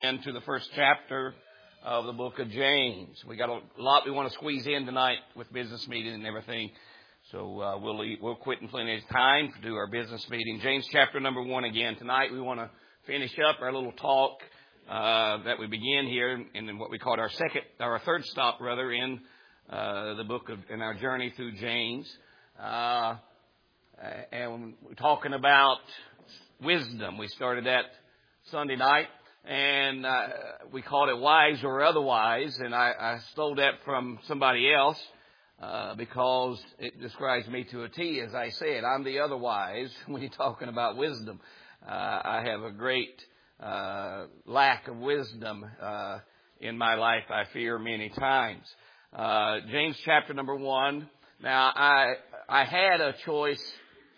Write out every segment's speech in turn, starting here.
into the first chapter of the book of James. We got a lot we want to squeeze in tonight with business meeting and everything. So we'll quit in plenty of time to do our business meeting. James chapter number 1 again. Tonight we want to finish up our little talk that we begin here in what we called our third stop rather in the book in our journey through James. And we're talking about wisdom. We started that Sunday night. And we called it wise or otherwise, and I stole that from somebody else because it describes me to a T. As I said, I'm the otherwise when you're talking about wisdom. I have a great lack of wisdom in my life, I fear, many times. James chapter number 1. Now, I had a choice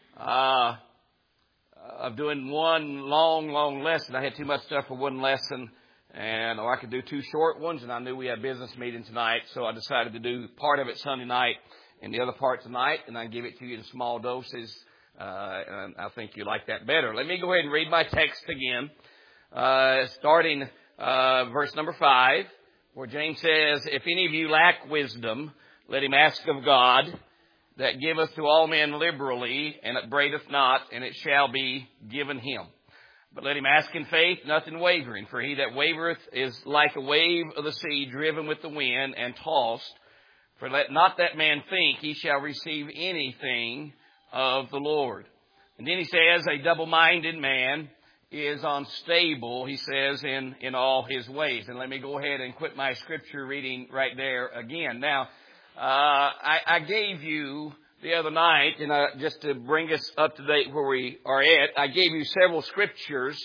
of doing one long lesson. I had too much stuff for one lesson, and I could do two short ones, and I knew we had a business meeting tonight, so I decided to do part of it Sunday night and the other part tonight, and I give it to you in small doses, and I think you like that better. Let me go ahead and read my text again, starting verse number 5, where James says, "If any of you lack wisdom, let him ask of God, that giveth to all men liberally, and upbraideth not, and it shall be given him. But let him ask in faith, nothing wavering. For he that wavereth is like a wave of the sea, driven with the wind, and tossed. For let not that man think he shall receive anything of the Lord." And then he says, "A double-minded man is unstable," he says, in all his ways. And let me go ahead and quit my scripture reading right there again. Now, I gave you the other night, and just to bring us up to date where we are at, I gave you several scriptures,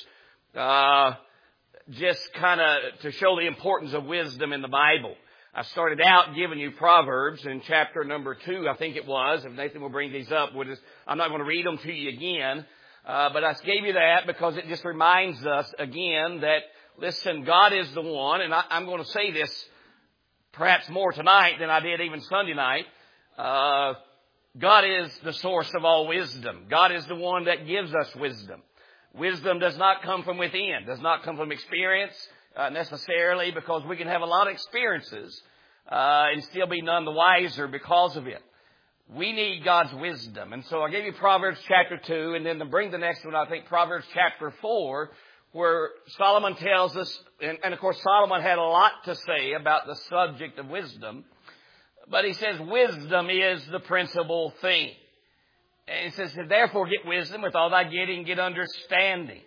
just kind of to show the importance of wisdom in the Bible. I started out giving you Proverbs in chapter number 2, I think it was. If Nathan will bring these up, I'm not going to read them to you again, but I gave you that because it just reminds us again that, listen, God is the one, and I'm going to say this perhaps more tonight than I did even Sunday night. God is the source of all wisdom. God is the one that gives us wisdom. Wisdom does not come from within, does not come from experience necessarily, because we can have a lot of experiences and still be none the wiser because of it. We need God's wisdom. And so I gave you Proverbs chapter 2, and then to bring the next one, I think Proverbs chapter 4, where Solomon tells us, and of course Solomon had a lot to say about the subject of wisdom, but he says wisdom is the principal thing. And he says, "Therefore get wisdom, with all thy getting, get understanding."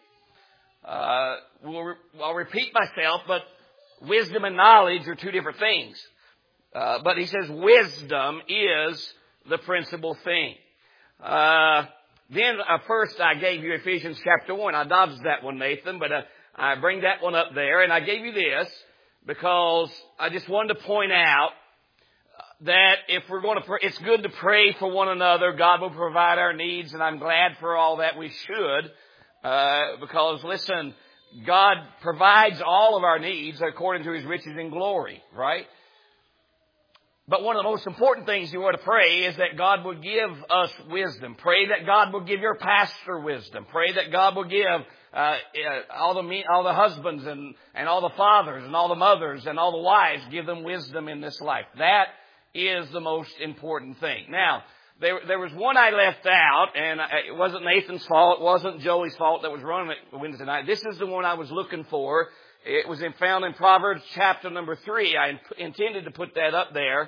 I'll repeat myself, but wisdom and knowledge are two different things. But he says wisdom is the principal thing. Then first I gave you Ephesians chapter 1. I dodged that one, Nathan, but I bring that one up there. And I gave you this because I just wanted to point out that if we're going to pray, it's good to pray for one another. God will provide our needs, and I'm glad for all that. We should, because listen, God provides all of our needs according to His riches and glory, right? But one of the most important things you ought to pray is that God will give us wisdom. Pray that God will give your pastor wisdom. Pray that God will give all the husbands and all the fathers and all the mothers and all the wives, give them wisdom in this life. That is the most important thing. Now, there was one I left out, and it wasn't Nathan's fault. It wasn't Joey's fault that was running it Wednesday night. This is the one I was looking for. It was found in Proverbs chapter number 3. I intended to put that up there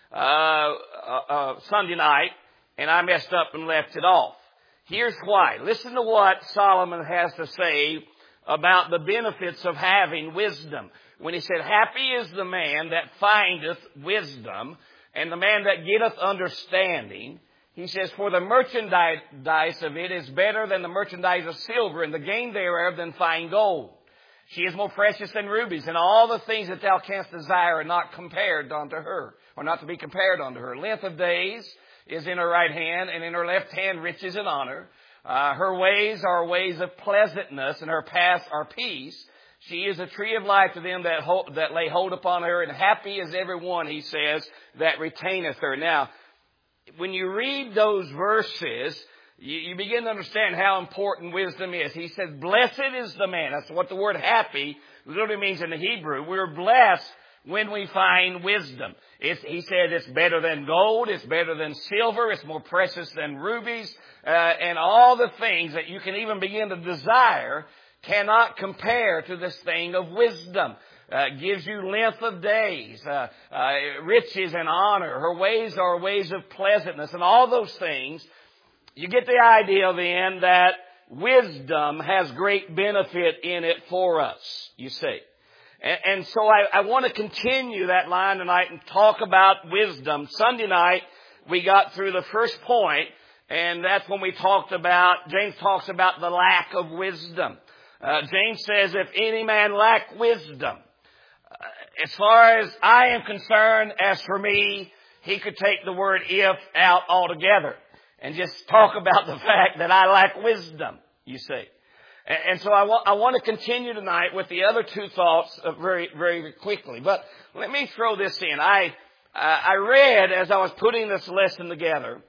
Sunday night, and I messed up and left it off. Here's why. Listen to what Solomon has to say about the benefits of having wisdom. When he said, "Happy is the man that findeth wisdom, and the man that getteth understanding," he says, "For the merchandise of it is better than the merchandise of silver, and the gain thereof than fine gold. She is more precious than rubies, and all the things that thou canst desire are not compared unto her," or not to be compared unto her. "Length of days is in her right hand, and in her left hand riches and honor. Her ways are ways of pleasantness, and her paths are peace. She is a tree of life to them that lay hold upon her, and happy is every one," he says, "that retaineth her." Now, when you read those verses, you begin to understand how important wisdom is. He says, blessed is the man. That's what the word happy literally means in the Hebrew. We're blessed when we find wisdom. He said it's better than gold, it's better than silver, it's more precious than rubies, and all the things that you can even begin to desire cannot compare to this thing of wisdom. Gives you length of days, riches and honor. Her ways are ways of pleasantness, and all those things. You get the idea then that wisdom has great benefit in it for us, you see. And so I want to continue that line tonight and talk about wisdom. Sunday night, we got through the first point, and that's when James talks about the lack of wisdom. James says, if any man lack wisdom, as far as I am concerned, as for me, he could take the word if out altogether and just talk about the fact that I lack wisdom, you see. And so I want to continue tonight with the other two thoughts very, very quickly. But let me throw this in. I read, as I was putting this lesson together,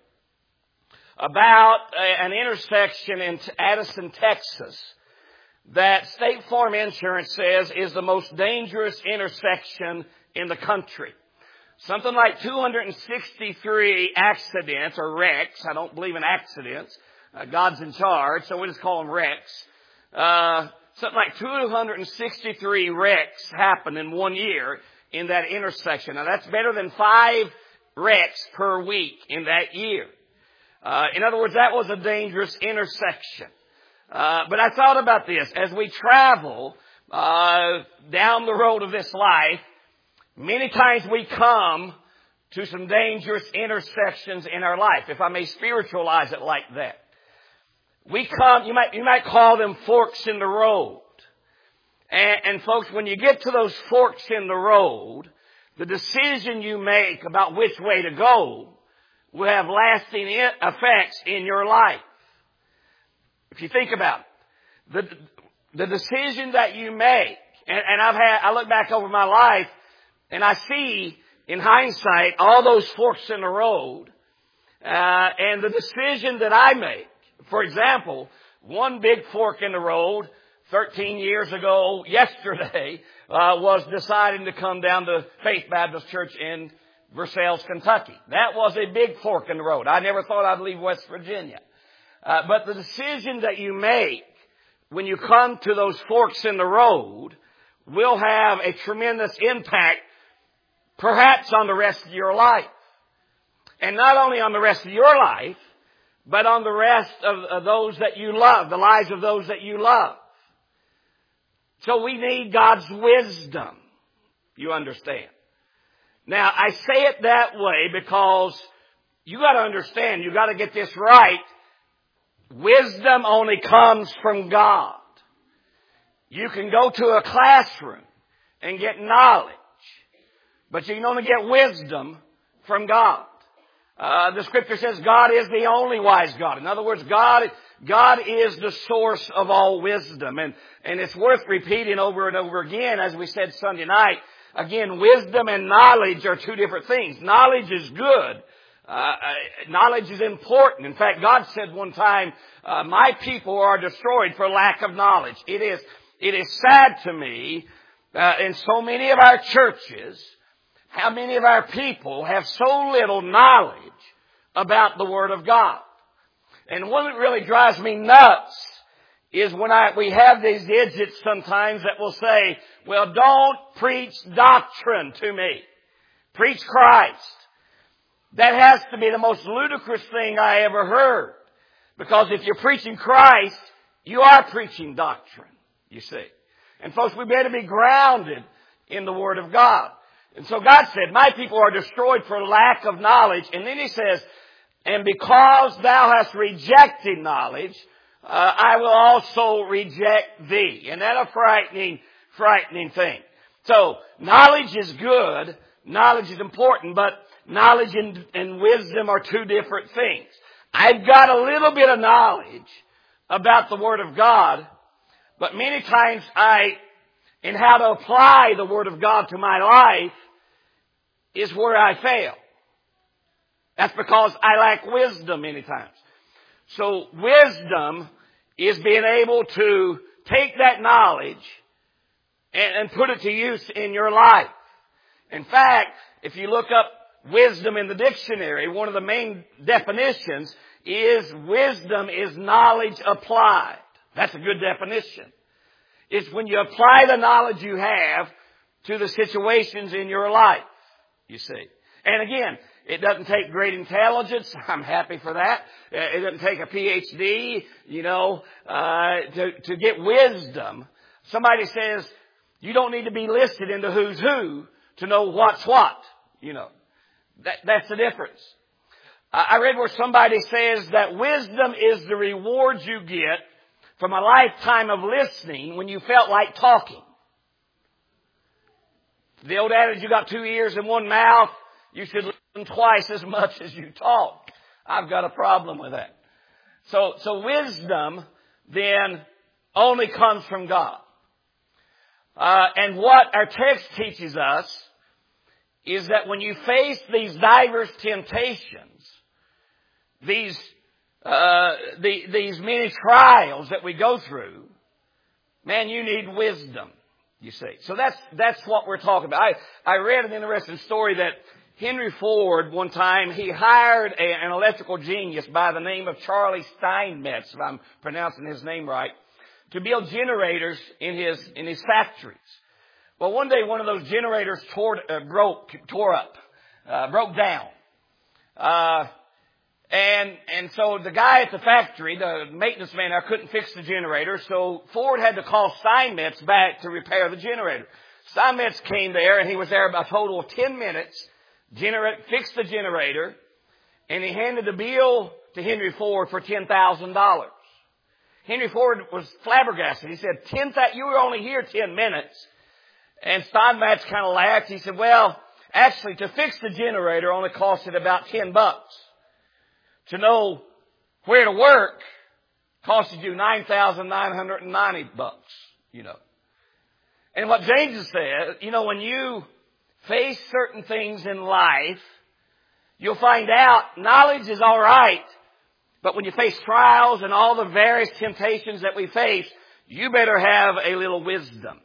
about an intersection in Addison, Texas, that State Farm Insurance says is the most dangerous intersection in the country. Something like 263 accidents or wrecks. I don't believe in accidents. God's in charge, so we just call them wrecks. Something like 263 wrecks happened in 1 year in that intersection. Now that's better than 5 wrecks per week in that year. In other words, that was a dangerous intersection. But I thought about this. As we travel down the road of this life, many times we come to some dangerous intersections in our life, if I may spiritualize it like that. We come, you might call them forks in the road. And folks, when you get to those forks in the road, the decision you make about which way to go will have lasting effects in your life. If you think about it, the decision that you make, and I look back over my life and I see in hindsight all those forks in the road, and the decision that I make. For example, one big fork in the road 13 years ago yesterday was deciding to come down to Faith Baptist Church in Versailles, Kentucky. That was a big fork in the road. I never thought I'd leave West Virginia. But the decision that you make when you come to those forks in the road will have a tremendous impact perhaps on the rest of your life. And not only on the rest of your life, but on the rest of those that you love, the lives of those that you love. So we need God's wisdom, you understand. Now, I say it that way because you got to understand, you got to get this right. Wisdom only comes from God. You can go to a classroom and get knowledge, but you can only get wisdom from God. The scripture says God is the only wise God. In other words, God is the source of all wisdom. And it's worth repeating over and over again, as we said Sunday night. Again, wisdom and knowledge are two different things. Knowledge is good. Knowledge is important. In fact, God said one time, my people are destroyed for lack of knowledge. It is sad to me, in so many of our churches, how many of our people have so little knowledge about the Word of God. And what really drives me nuts is when we have these idiots sometimes that will say, well, don't preach doctrine to me. Preach Christ. That has to be the most ludicrous thing I ever heard. Because if you're preaching Christ, you are preaching doctrine, you see. And folks, we better be grounded in the Word of God. And so God said, my people are destroyed for lack of knowledge. And then He says, and because thou hast rejected knowledge, I will also reject thee. And that's a frightening thing. So, knowledge is good. Knowledge is important. But knowledge and wisdom are two different things. I've got a little bit of knowledge about the Word of God. But many times in how to apply the Word of God to my life is where I fail. That's because I lack wisdom many times. So wisdom is being able to take that knowledge and put it to use in your life. In fact, if you look up wisdom in the dictionary, one of the main definitions is wisdom is knowledge applied. That's a good definition. It's when you apply the knowledge you have to the situations in your life, you see. And again, it doesn't take great intelligence. I'm happy for that. It doesn't take a PhD, to get wisdom. Somebody says, you don't need to be listed into who's who to know what's what, That's the difference. I read where somebody says that wisdom is the reward you get from a lifetime of listening when you felt like talking. The old adage, you got 2 ears and 1 mouth, you should listen twice as much as you talk. I've got a problem with that. So wisdom then only comes from God. And what our text teaches us is that when you face these diverse temptations, these many trials that we go through, man, you need wisdom, you see. So that's what we're talking about. I read an interesting story that Henry Ford, one time, he hired an electrical genius by the name of Charlie Steinmetz, if I'm pronouncing his name right, to build generators in his factories. Well, one day one of those generators broke down. And so the guy at the factory, the maintenance man there, couldn't fix the generator, so Ford had to call Steinmetz back to repair the generator. Steinmetz came there, and he was there about a total of 10 minutes, fixed the generator, and he handed the bill to Henry Ford for $10,000. Henry Ford was flabbergasted. He said, you were only here 10 minutes. And Steinmetz kind of laughed. He said, well, actually, to fix the generator only costed about $10. To know where to work costed you $9,990, And what James said, when you face certain things in life, you'll find out knowledge is all right, but when you face trials and all the various temptations that we face, you better have a little wisdom.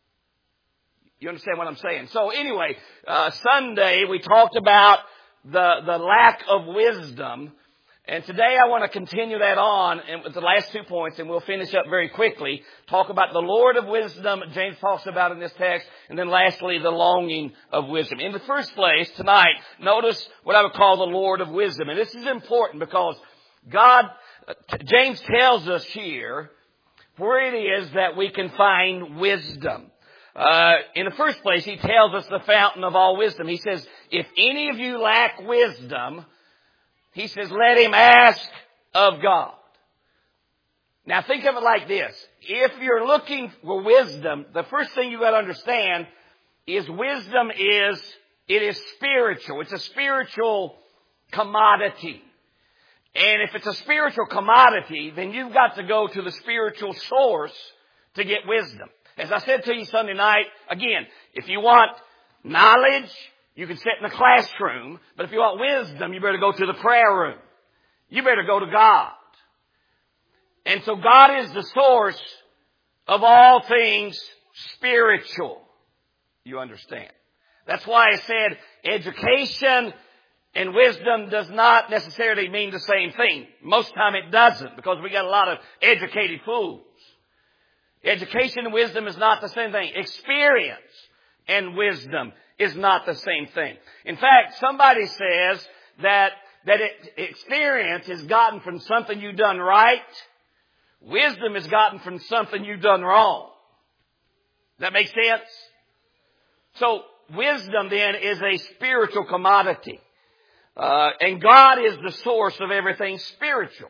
You understand what I'm saying? So anyway, Sunday we talked about the lack of wisdom. And today I want to continue that on with the last 2 points, and we'll finish up very quickly. Talk about the Lord of wisdom, James talks about in this text, and then lastly, the longing of wisdom. In the first place, tonight, notice what I would call the Lord of wisdom. And this is important because James tells us here where it is that we can find wisdom. In the first place, he tells us the fountain of all wisdom. He says, if any of you lack wisdom, he says, let him ask of God. Now think of it like this. If you're looking for wisdom, the first thing you've got to understand is wisdom is spiritual. It's a spiritual commodity. And if it's a spiritual commodity, then you've got to go to the spiritual source to get wisdom. As I said to you Sunday night, again, if you want knowledge, you can sit in the classroom, but if you want wisdom, you better go to the prayer room. You better go to God. And so God is the source of all things spiritual. You understand? That's why I said education and wisdom does not necessarily mean the same thing. Most of the time it doesn't, because we got a lot of educated fools. Education and wisdom is not the same thing. Experience and wisdom is not the same thing. In fact, somebody says that experience is gotten from something you've done right. Wisdom is gotten from something you've done wrong. Does that make sense? So wisdom then is a spiritual commodity. And God is the source of everything spiritual.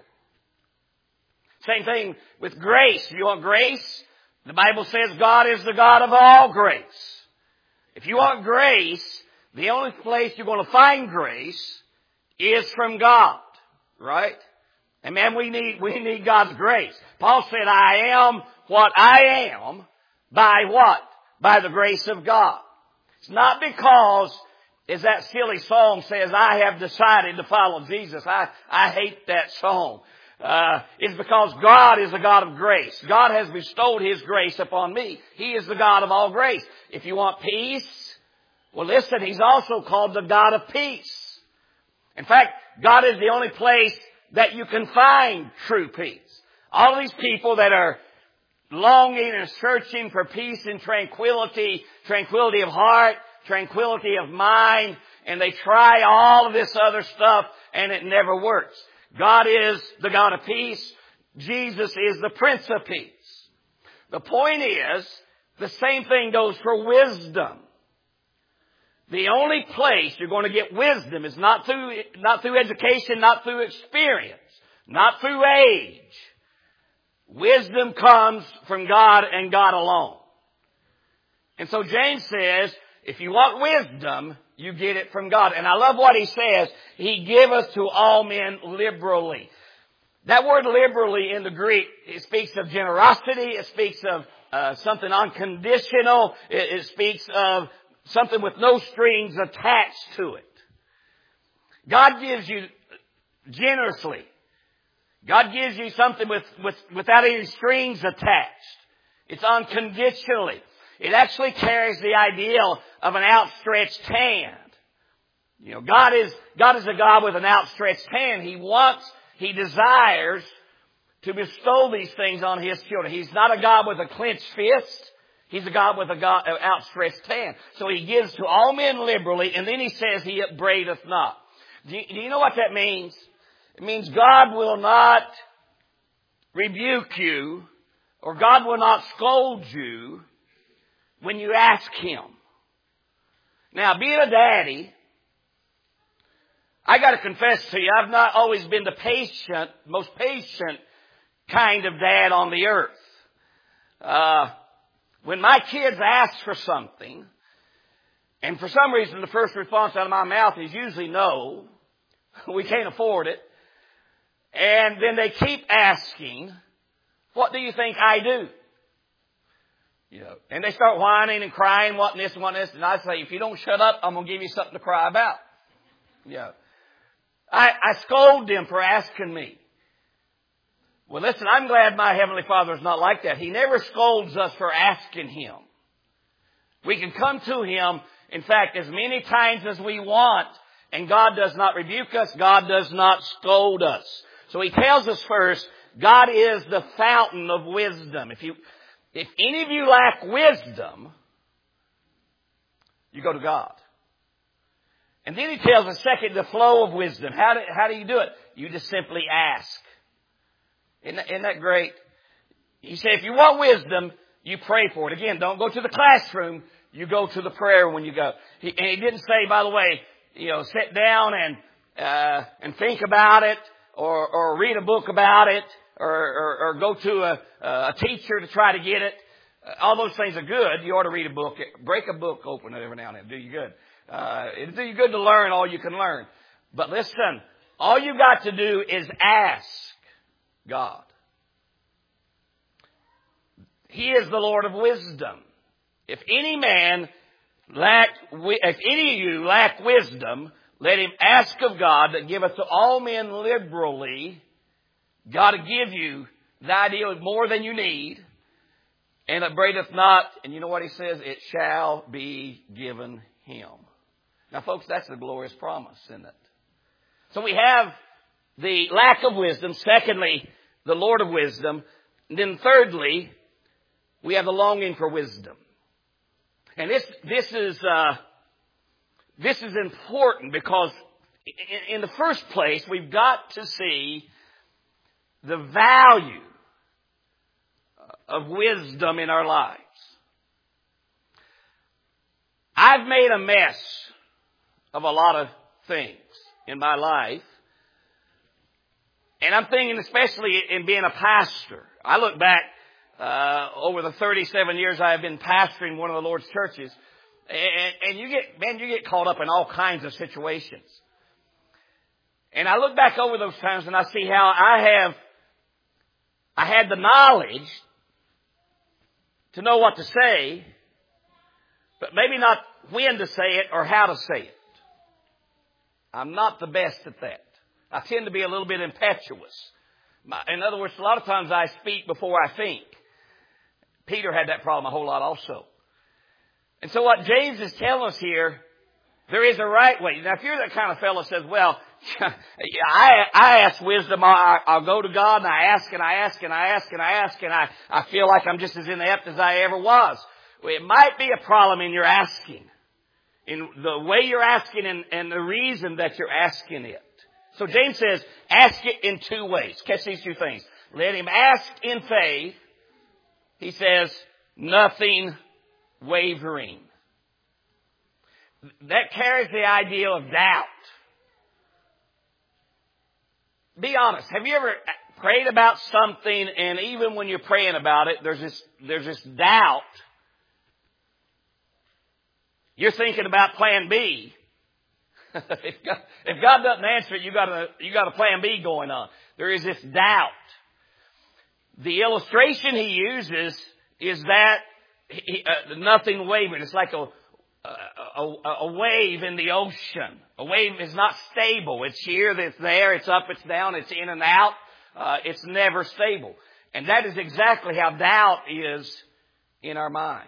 Same thing with grace. You want grace? The Bible says God is the God of all grace. If you want grace, the only place you're going to find grace is from God. Right? And man, we need God's grace. Paul said, I am what I am by what? By the grace of God. It's not because, as that silly song says, I have decided to follow Jesus. I hate that song. is because God is a God of grace. God has bestowed His grace upon me. He is the God of all grace. If you want peace, well listen, He's also called the God of peace. In fact, God is the only place that you can find true peace. All these people that are longing and searching for peace and tranquility of heart, tranquility of mind, and they try all of this other stuff and it never works. God is the God of peace. Jesus is the Prince of Peace. The point is, the same thing goes for wisdom. The only place you're going to get wisdom is not through education, not through experience, not through age. Wisdom comes from God and God alone. And so James says, if you want wisdom, you get it from God. And I love what he says. He giveth to all men liberally. That word liberally in the Greek, it speaks of generosity. It speaks of something unconditional. It speaks of something with no strings attached to it. God gives you generously. God gives you something without any strings attached. It's unconditionally. It actually carries the ideal of an outstretched hand. You know, God is a God with an outstretched hand. He desires to bestow these things on His children. He's not a God with a clenched fist. He's a God with an outstretched hand. So He gives to all men liberally, and then He says He upbraideth not. Do you know what that means? It means God will not rebuke you, or God will not scold you when you ask Him. Now, being a daddy, I got to confess to you, I've not always been the most patient kind of dad on the earth. When my kids ask for something, and for some reason the first response out of my mouth is usually no, we can't afford it, and then they keep asking, what do you think I do? You know, and they start whining and crying, wanting this and wanting this. And I say, if you don't shut up, I'm going to give you something to cry about. You know, I scold them for asking me. Well, listen, I'm glad my Heavenly Father is not like that. He never scolds us for asking Him. We can come to Him, in fact, as many times as we want, and God does not rebuke us. God does not scold us. So He tells us first, God is the fountain of wisdom. If any of you lack wisdom, you go to God. And then He tells us second, the flow of wisdom. How do you do it? You just simply ask. Isn't that great? He said, if you want wisdom, you pray for it. Again, don't go to the classroom. You go to the prayer when you go. And He didn't say, by the way, you know, sit down and think about it, or read a book about it, or go to a teacher to try to get it. All those things are good. You ought to read a book. Break a book open every now and then. Do you good. It'll do you good to learn all you can learn. But listen, all you got to do is ask God. He is the Lord of wisdom. If any of you lack wisdom, let him ask of God that giveth to all men liberally. God will give you the idea of more than you need, and upbraideth not. And you know what He says? It shall be given him. Now, folks, that's a glorious promise, isn't it? So we have the lack of wisdom. Secondly, the Lord of wisdom. And then thirdly, we have the longing for wisdom. And this is important because in the first place, we've got to see the value of wisdom in our lives. I've made a mess of a lot of things in my life. And I'm thinking especially in being a pastor. I look back over the 37 years I have been pastoring one of the Lord's churches. And you get caught up in all kinds of situations. And I look back over those times and I see how I had the knowledge to know what to say, but maybe not when to say it or how to say it. I'm not the best at that. I tend to be a little bit impetuous. In other words, a lot of times I speak before I think. Peter had that problem a whole lot also. And so what James is telling us here, there is a right way. Now, if you're that kind of fellow that says, well, I ask wisdom, I'll go to God and I ask and I ask and I ask and I ask and I feel like I'm just as inept as I ever was. Well, it might be a problem in your asking, in the way you're asking and the reason that you're asking it. So James says, ask it in two ways. Catch these two things. Let him ask in faith. He says, nothing wavering. That carries the idea of doubt. Be honest. Have you ever prayed about something and even when you're praying about it, there's this doubt? You're thinking about plan B. If God doesn't answer it, you got a plan B going on. There is this doubt. The illustration he uses is that nothing wavering. It's like a wave in the ocean. A wave is not stable. It's here, it's there, it's up, it's down, it's in and out. It's never stable. And that is exactly how doubt is in our minds.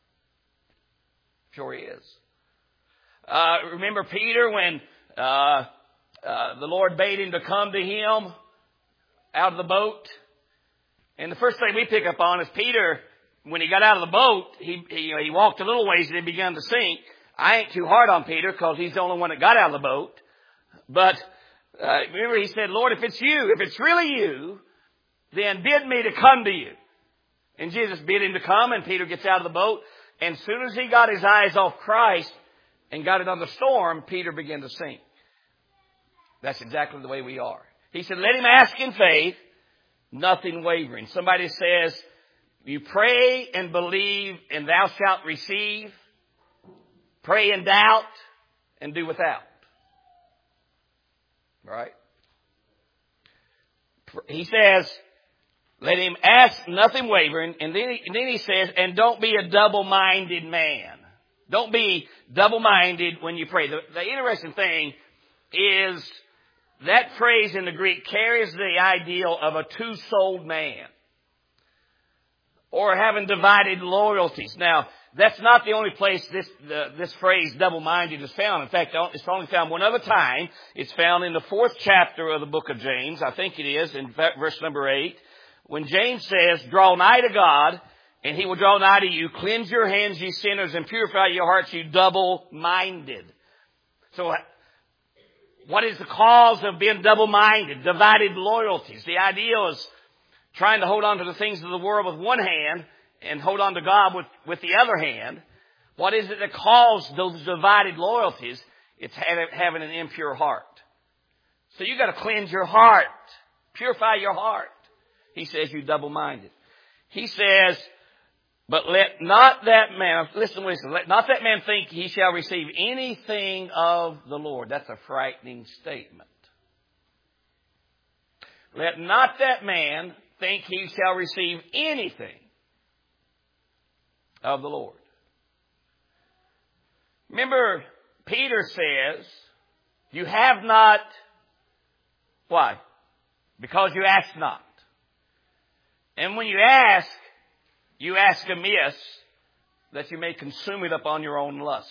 Sure is. Remember Peter when the Lord bade him to come to him out of the boat? And the first thing we pick up on is Peter, when he got out of the boat, he walked a little ways and he began to sink. I ain't too hard on Peter because he's the only one that got out of the boat. But remember he said, Lord, if it's you, if it's really you, then bid me to come to you. And Jesus bid him to come, and Peter gets out of the boat. And as soon as he got his eyes off Christ and got it on the storm, Peter began to sink. That's exactly the way we are. He said, let him ask in faith, nothing wavering. Somebody says, you pray and believe and thou shalt receive. Pray and doubt and do without. Right? He says, let him ask nothing wavering. And then he says, and don't be a double-minded man. Don't be double-minded when you pray. The interesting thing is that phrase in the Greek carries the ideal of a two-souled man or having divided loyalties. Now, that's not the only place this phrase double-minded is found. In fact, it's only found one other time. It's found in the 4th chapter of the book of James. I think it is in verse number 8. When James says, draw nigh to God, and he will draw nigh to you. Cleanse your hands, ye sinners, and purify your hearts, you double-minded. So, what is the cause of being double-minded? Divided loyalties. The idea is trying to hold on to the things of the world with one hand and hold on to God with the other hand. What is it that caused those divided loyalties? It's having an impure heart. So you got to cleanse your heart. Purify your heart. He says you double-minded. He says, but let not that man, listen, let not that man think he shall receive anything of the Lord. That's a frightening statement. Let not that man think he shall receive anything of the Lord. Remember, Peter says, you have not, why? Because you ask not. And when you ask amiss, that you may consume it upon your own lusts.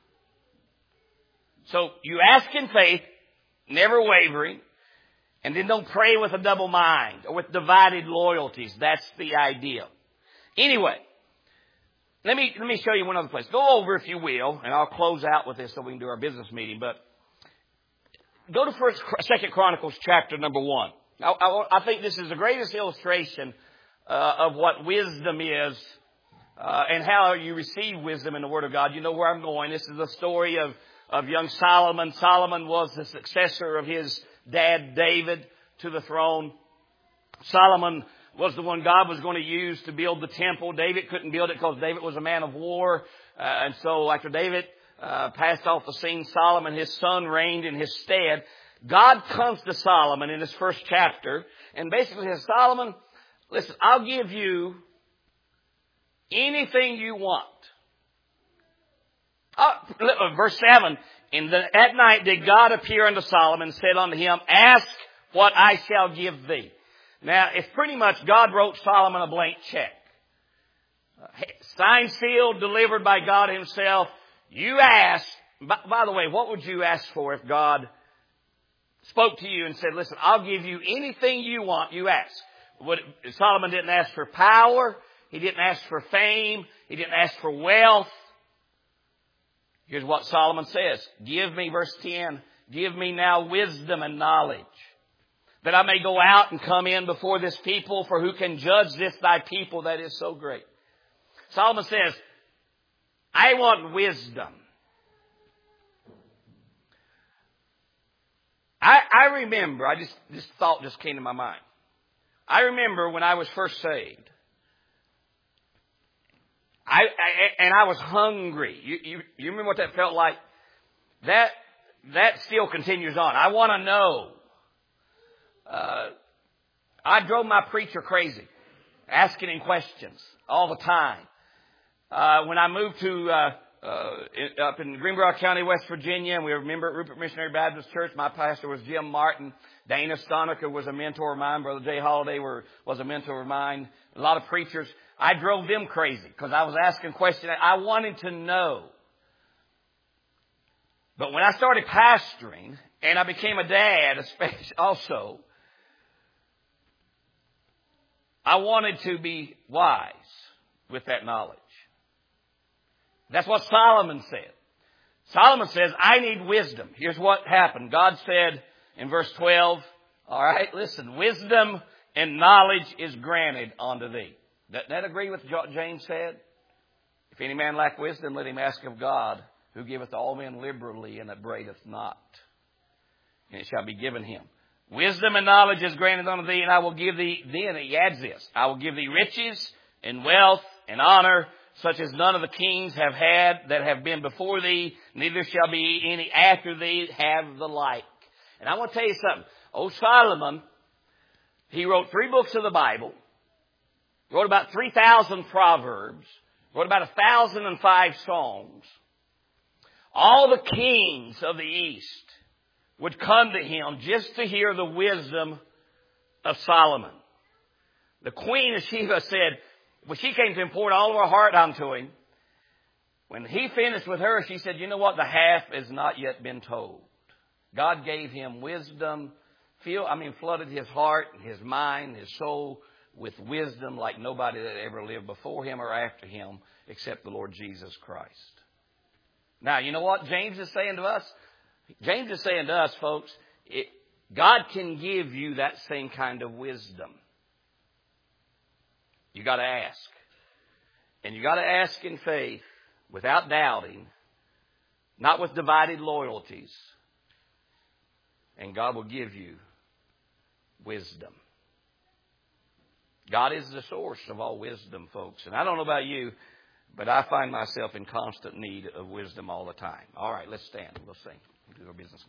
So you ask in faith, never wavering, and then don't pray with a double mind or with divided loyalties. That's the idea. Anyway, let me show you one other place. Go over, if you will, and I'll close out with this so we can do our business meeting. But go to 2 Chronicles chapter number 1. I think this is the greatest illustration of what wisdom is and how you receive wisdom in the Word of God. You know where I'm going. This is the story of young Solomon. Solomon was the successor of his dad David to the throne. Solomon was the one God was going to use to build the temple. David couldn't build it because David was a man of war. And so after David passed off the scene, Solomon, his son, reigned in his stead. God comes to Solomon in his first chapter and basically says, Solomon, listen, I'll give you anything you want. Verse 7, at night did God appear unto Solomon and said unto him, ask what I shall give thee. Now, it's pretty much God wrote Solomon a blank check. Signed, sealed, delivered by God Himself. You ask, by the way, what would you ask for if God spoke to you and said, listen, I'll give you anything you want, you ask. Solomon didn't ask for power. He didn't ask for fame. He didn't ask for wealth. Here's what Solomon says. Give me, verse 10, give me now wisdom and knowledge, that I may go out and come in before this people, for who can judge this thy people that is so great? Solomon says, I want wisdom. I remember, this thought just came to my mind. I remember when I was first saved, I was hungry. You remember what that felt like? That still continues on. I want to know. I drove my preacher crazy, asking him questions all the time. When I moved to up in Greenbrier County, West Virginia, and we were a member at Rupert Missionary Baptist Church. My pastor was Jim Martin. Dana Stonecker was a mentor of mine. Brother Jay Holliday was a mentor of mine. A lot of preachers. I drove them crazy because I was asking questions. I wanted to know. But when I started pastoring, and I became a dad, especially also, I wanted to be wise with that knowledge. That's what Solomon said. Solomon says, I need wisdom. Here's what happened. God said in verse 12, all right, listen, wisdom and knowledge is granted unto thee. Doesn't that agree with what James said? If any man lack wisdom, let him ask of God, who giveth all men liberally and upbraideth not. And it shall be given him. Wisdom and knowledge is granted unto thee, and I will give thee, then he adds this, I will give thee riches and wealth and honor, such as none of the kings have had that have been before thee, neither shall be any after thee have the like. And I want to tell you something. Old Solomon, he wrote 3 books of the Bible, wrote about 3,000 proverbs, wrote about 1,005 songs. All the kings of the East would come to him just to hear the wisdom of Solomon. The Queen of Sheba said, when she came to him, poured all of her heart unto him. When he finished with her, she said, you know what? The half has not yet been told. God gave him wisdom, flooded his heart, his mind, his soul with wisdom like nobody that ever lived before him or after him except the Lord Jesus Christ. Now, you know what James is saying to us? James is saying to us, folks, God can give you that same kind of wisdom. You got to ask. And you got to ask in faith, without doubting, not with divided loyalties. And God will give you wisdom. God is the source of all wisdom, folks. And I don't know about you, but I find myself in constant need of wisdom all the time. All right, let's stand. We'll sing. We'll do our business.